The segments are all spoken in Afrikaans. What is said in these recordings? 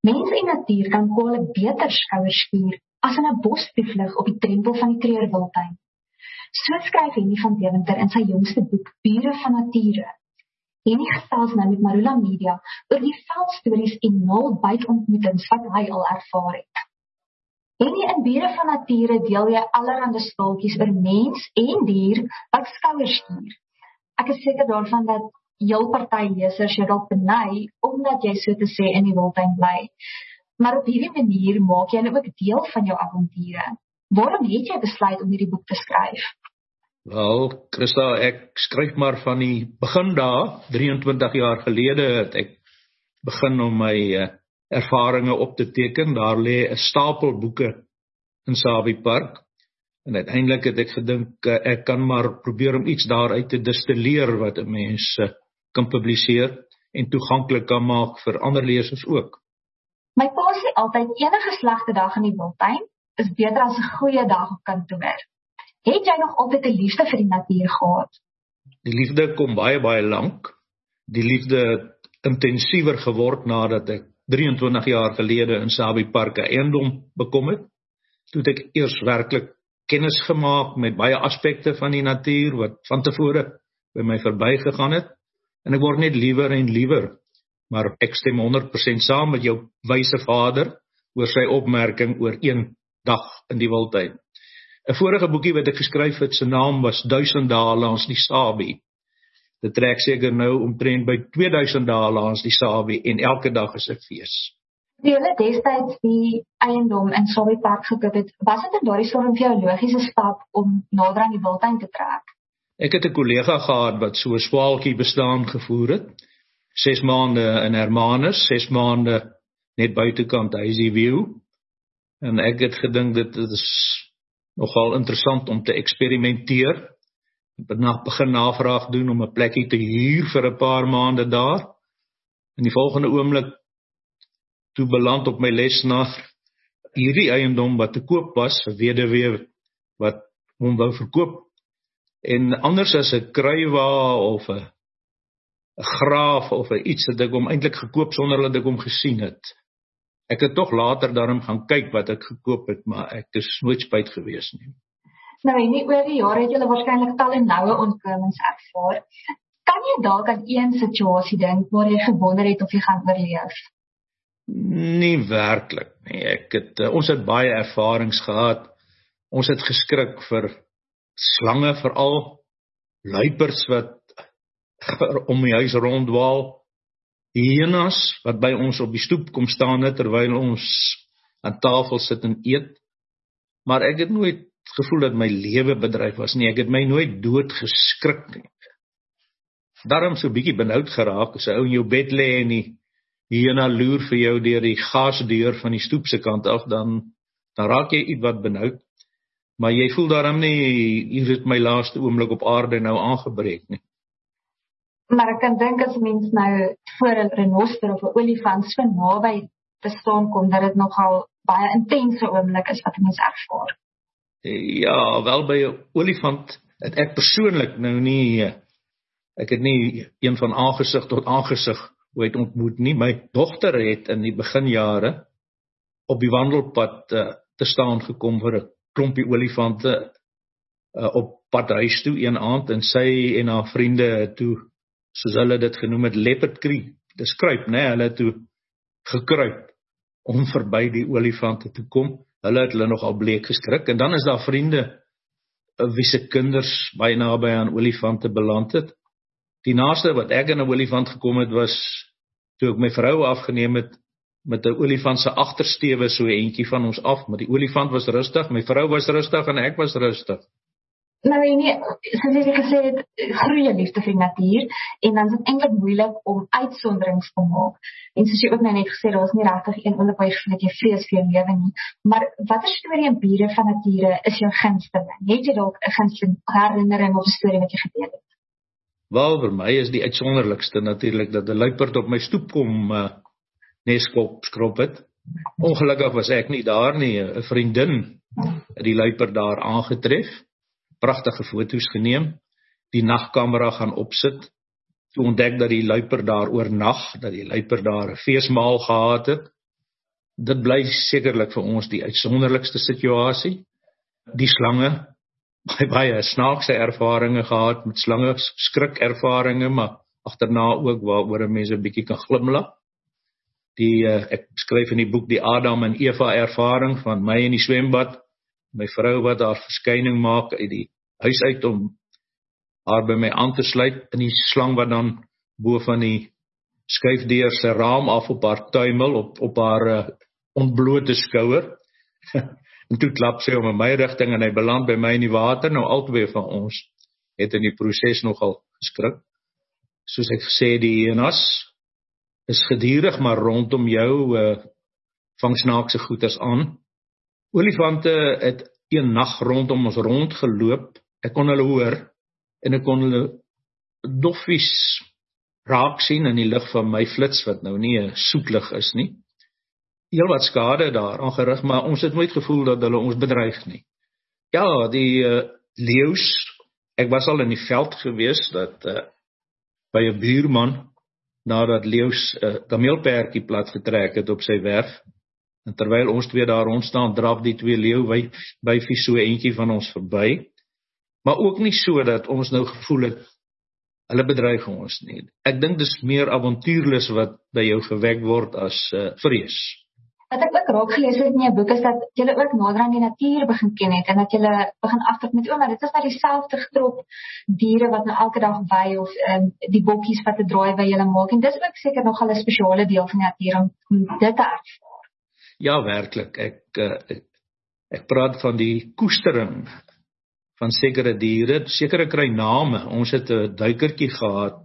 Mens en natuur kan kwale beter skouers skuur as in 'n bostoevlug op die drempel van die Kreurwiltuin. So skryf Henny van Deventer in sy jongste boek Bure van Nature. Henny gesels nou met Marula Media oor die veldstories en nul-byt-ontmoetings wat hy al ervaar het. Henny, in Bure van Nature deel jy allerhande staaltjies oor mens en dier wat skouers skuur. Ek is seker daarvan dat heel party lesers jou dalk beny omdat jy so te sê in die Wildtuin bly. Maar op hierdie manier maak jy nou ook deel van jou avonture. Waarom het jy besluit om hierdie boek te skryf? Wel, Christa, ek skryf maar van die begin daar, 23 jaar gelede het ek begin om my ervarings op te teken. Daar lê 'n stapel boeke in Sabie Park. En uiteindelik het ek gedink, ek kan maar probeer om iets daaruit te distilleer wat 'n mens kan publiseer en toeganklik kan maak vir ander lesers ook. My pa sê altyd enige slegte dag in die Wildtuin is beter as 'n goeie dag op kantoor. Het jy nog altyd 'n liefde vir die natuur gehad? Die liefde kom baie lank. Die liefde het intensiewer geword nadat ek 23 jaar gelede in Sabie Park 'n eiendom bekom het. Toe het ek eers werklik kennis gemaak met baie aspekte van die natuur wat van tevore by my verbygegaan het. En ek word net liewer en liewer. Maar ek stem 100% saam met jou wyse vader oor sy opmerking oor een dag in die Wildtuin. 'n Vorige boekie wat ek geskryf het, se naam was 1000 dae langs die Sabie. Dit trek seker nou omtrent by 2000 dae langs die Sabie en elke dag is 'n fees. Toe jy destyds die eiendom in Sabie Park gekoop het, was dit in daardie storm vir jou 'n logiese stap om nader aan die Wildtuin te trek? Ek het 'n kollega gehad wat so 'n swaaltjie bestaan gevoer het. 6 maande in Hermanus, 6 maande net buitekant Hazyview. En ek het gedink dit is nogal interessant om te eksperimenteer. Ek het begin navraag doen om 'n plekkie te huur vir 'n paar maande daar. In die volgende oomblik toe beland op my lesenaar hierdie eiendom wat te koop was, 'n weduwee wat hom wou verkoop. En anders as 'n kruiwa of 'n graaf of iets het ek hom eintlik gekoop sonder dat ek hom gesien het. Ek het tog later daarom gaan kyk wat ek gekoop het, maar ek is nooit spyt gewees nie. Nou, en nie oor die jare het julle waarskynlik tal en noue ontkomings ervaar. Kan jy dalk aan een situasie dink waar jy gewonder het of jy gaan oorleef? Nie werklik nie. Ons het baie ervarings gehad. Ons het geskrik vir slange veral, luiperds wat om die huis ronddwaal, hyenas wat by ons op die stoep kom staan het terwyl ons aan tafel sit en eet. Maar ek het nooit gevoel dat my lewe bedreig was nie. Ek het my nooit dood geskrik nie. Daarom so 'n bietjie benoud geraak as 'n ou in jou bed lê en die hyena loer vir jou deur die gasdeur van die stoep se kant af, dan raak jy iets wat benoud. Maar jy voel daarom nie, hier het my laaste oomblik op aarde nou aangebreek nie. Maar ek kan dink as mens nou voor 'n renoster of 'n olifant so naby te staan kom, dat dit nogal baie intense oomblik is wat mens ervaar. Ja, wel by 'n olifant het ek persoonlik nou nie, ek het nie een van aangesig tot aangesig ooit ontmoet nie. My dogter het in die beginjare op die wandelpad te staan gekom vir 'n klompie olifante op pad huis toe een aand, en sy en haar vriende toe, soos hulle dit genoem het, leopard creep, dis kruip, hulle het toe gekruip om verby die olifante te kom. Hulle het hulle nogal bleek geskrik, en dan is daar vriende wie se kinders baie naby aan olifante beland het. Die naaste wat ek aan 'n olifant gekom het was toe ek my vrou afgeneem het met 'n olifant se agtersteewe so 'n entjie van ons af, maar die olifant was rustig, my vrou was rustig en ek was rustig. Nou nee, soos jy gesê het, groeie liefde vir die natuur, en dan is dit eintlik moeilik om uitsonderings te maak. En soos jy ook nou net gesê, daar is nie regtig een oomblik waar jy voel dat jy vrees vir jou lewe nie. Maar watter storie in Bure van Nature is jou gunsteling? Het jy dalk 'n gunsteling herinnering of 'n storie wat jy gedeel het? Wel, vir my is die uitsonderlikste natuurlik dat 'n luiperd op my stoep kom neskop skrop het. Ongelukkig was ek nie daar nie. 'n vriendin het die luiperd daar aangetref. Pragtige foto's geneem, die nagkamera gaan opsit, toe ontdek dat die luiperd daar oornag, dat die luiperd daar 'n feesmaal gehad het, dit bly sekerlik vir ons die uitsonderlikste situasie. Die slange, baie snaakse ervarings gehad met slange, skrikervarings, maar agterna ook waaroor mense 'n bietjie kan glimlag. Ek skryf in die boek die Adam en Eva ervaring van my in die swembad, my vrou wat haar verskyning maak uit die huis uit om haar by my aan te sluit, in die slang wat dan bo van die skuifdeur se raam af op haar tuimel, op haar ontblote skouer. En toe klap sy om in my rigting en hy beland by my in die water. Nou albei van ons het in die proses nogal geskrik. Soos ek gesê, die hyenas is gedurig, maar rondom jou vang snaakse goeters aan. Olifante het een nag rondom ons rondgeloop. Ek kon hulle hoor en ek kon hulle doffies raak sien in die lig van my flits, wat nou nie 'n soetlig is nie. Heel wat skade daar aangerig, maar ons het nooit gevoel dat hulle ons bedreig nie. Ja, die leeu's, ek was al in die veld gewees, dat by 'n buurman, nadat leeu's kameelperdjie plat getrek het op sy werf, en terwyl ons twee daar rond staan, draf die twee leeuwyfies so eentjie van ons verby, maar ook nie so dat ons nou gevoel het, hulle bedreig ons nie. Ek dink dis meer avontuurlus wat by jou gewek word as vrees. Wat ek ook raak gelees het in jou boek is dat jy ook nader aan die natuur begin ken het en dat jy begin afdruk met maar dit is nou dieselfde trop diere wat nou elke dag by of die bokkies wat 'n draai by julle maak en dis ook seker nogal 'n spesiale deel van die natuur om dit te ervaar. Ja, werklik. Ek praat van die koestering van sekere diere, sekere kry name. Ons het 'n duikertjie gehad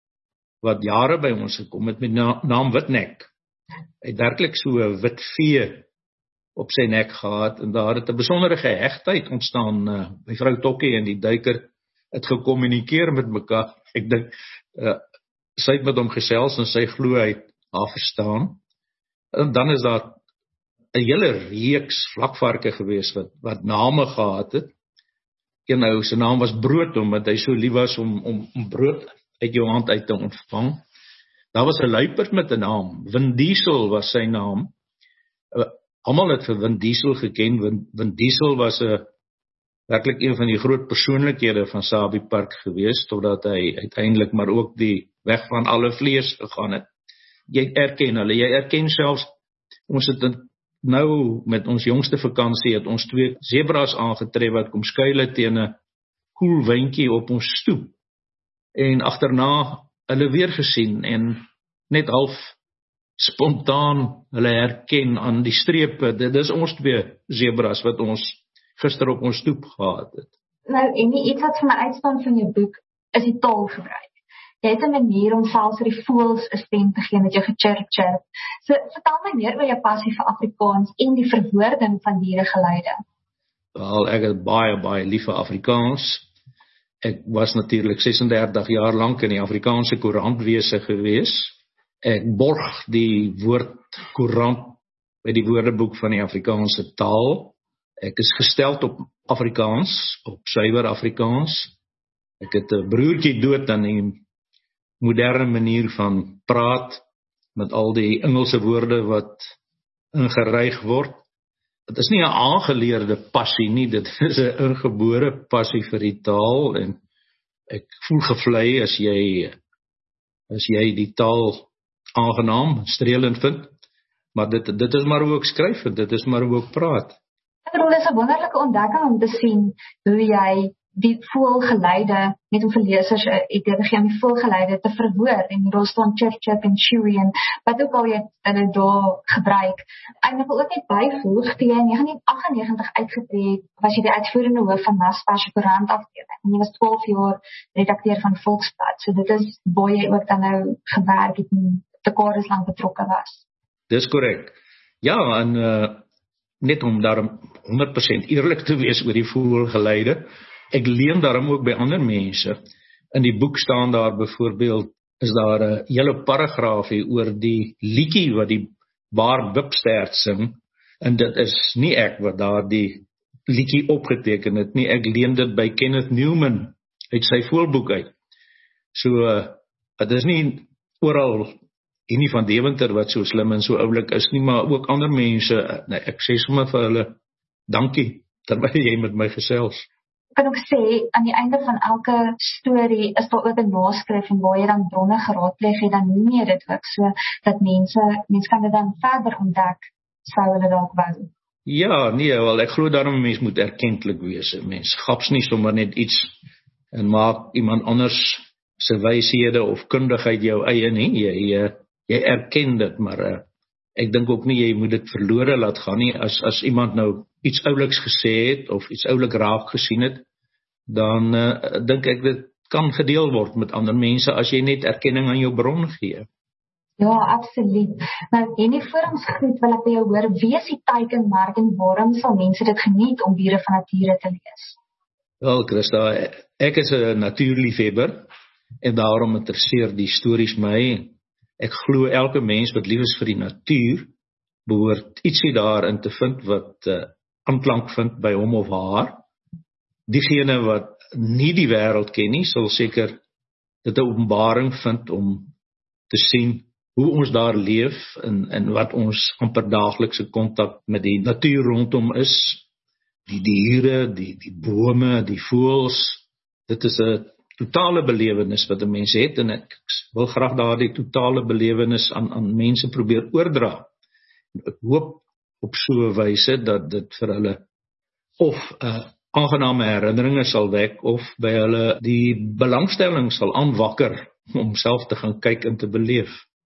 wat jare by ons gekom het met naam Witnek. Hy het werklik so 'n wit vee op sy nek gehad en daar het 'n besondere gehegtheid ontstaan. My vrou Tokkie en die duiker het gekommunikeer met mekaar. Ek dink sy het met hom gesels en sy glo hy het haar verstaan. En dan is daar 'n hele reeks vlakvarke gewees wat name gehad het. Een ou se naam was Brood, omdat hy so lief was om brood uit jou hand uit te ontvang. Daar was 'n luiperd met 'n naam, Vin Diesel was sy naam. Almal het vir Vin Diesel geken. Vin Diesel was werklik een van die groot persoonlikhede van Sabie Park gewees, totdat hy uiteindelik maar ook die weg van alle vlees gegaan het. Jy erken hulle, jy erken selfs, ons het nou met ons jongste vakansie het ons 2 zebras aangetref wat kom skuil het teen 'n koel wyntjie op ons stoep. En agterna hulle weer gesien en net half spontaan hulle herken aan die strepe. Dit is ons 2 zebras wat ons gister op ons stoep gehad het. Nou, en iets wat vir my uitstaan van jou boek is die taalgebruik. Jy het 'n manier om selfs vir die voëls 'n stem te gee met jou gechirp. So vertel my meer oor jou passie vir Afrikaans en die verwoording van dieregeluide. Wel, ek het baie lief vir Afrikaans. Ek was natuurlik 36 jaar lank in die Afrikaanse koerantwese gewees. Ek borg die woord koerant by die woordeboek van die Afrikaanse taal. Ek is gesteld op Afrikaans, op suiwer Afrikaans. Ek het 'n broertjie dood aan die moderne manier van praat, met al die Engelse woorde wat ingeryg word. Dit is nie 'n aangeleerde passie nie, dit is 'n ingebore passie vir die taal, en ek voel gevlei as jy die taal aangenaam, streelend vind, maar dit is maar hoe ek skryf, en dit is maar hoe ek praat. Ek bedoel, dit is 'n wonderlike ontdekking om te sien hoe jy die voelgeluide, net om vir lesers 'n idee te gee om die voelgeluide te verwoord, en daar staan chirp en chewy en wat ook al jy hulle daar gebruik. En ek wil ook net byvoeg, toe jy in 1998 uitgetree het, was jy die uitvoerende hoof van Naspers se koerantafdeling, en jy was 12 jaar redakteur van Volksblad, so dit is waar jy ook dan nou gewerk het en dekades lank betrokke was. Dis korrek. Ja, en net om daarom 100% eerlik te wees oor die voelgeluide, ek leen daarom ook by ander mense. In die boek staan daar byvoorbeeld, is daar 'n hele paragraafie oor die liedjie wat die Baar Bipstert sing, en dit is nie ek wat daar die liedjie opgeteken het nie, ek leen dit by Kenneth Newman uit sy voelboek uit. So, dit is nie oral Henny van Deventer wat so slim en so oulik is nie, maar ook ander mense. Nee, ek sê sommer vir hulle dankie terwyl jy met my gesels. Ek kan ook sê, aan die einde van elke storie is daar ook 'n naskrif en waar jy dan bronne geraadpleeg het, dan noem jy dit ook so dat mense kan dit dan verder ontdek, sou hulle dalk wou. Ja, nee, wel ek glo daarom 'n mens moet erkentlik wees. 'n Mens gaps nie sommer net iets en maak iemand anders se wyshede of kundigheid jou eie nie. Jy erken dit, maar ek dink ook nie jy moet dit verlore laat gaan nie. As iemand nou iets ouliks gesê het of iets oulik raak gesien het, dan dink ek dit kan gedeel word met ander mense as jy net erkenning aan jou bron gee. Ja, absoluut. Nou, Henny, voor ons groet wil ek by jou hoor, wie is die teikenmerk en waarom sal mense dit geniet om Bure van Nature te lees? Wel, Christa, ek is 'n natuurliefhebber en daarom interesseer die stories my. Ek glo elke mens wat lief is vir die natuur, behoort ietsie daarin te vind wat aanklank vind by hom of haar. Diegene wat nie die wêreld ken nie, sal seker dit 'n openbaring vind om te sien hoe ons daar leef en wat ons amper daaglikse kontak met die natuur rondom is. Die diere, die bome, die voëls. Dit is 'n totale belewenis wat 'n mens het en ek wil graag daardie totale belewenis aan mense probeer oordra. Ek hoop op so 'n wyse dat dit vir hulle of aangename herinneringe sal wek of by hulle die belangstelling sal aanwakker om self te gaan kyk en te beleef.